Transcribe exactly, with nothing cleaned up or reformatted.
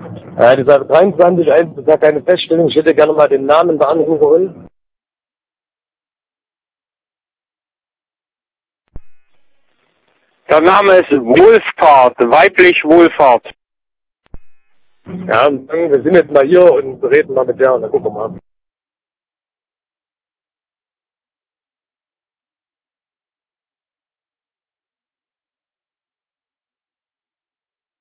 Ja, dieser dreiundzwanzig eins ist ja keine Feststellung. Ich hätte gerne mal den Namen der Anruferin. Der Name ist Wohlfahrt, weiblich Wohlfahrt. Ja, und wir sind jetzt mal hier und reden mal mit der und dann gucken wir mal.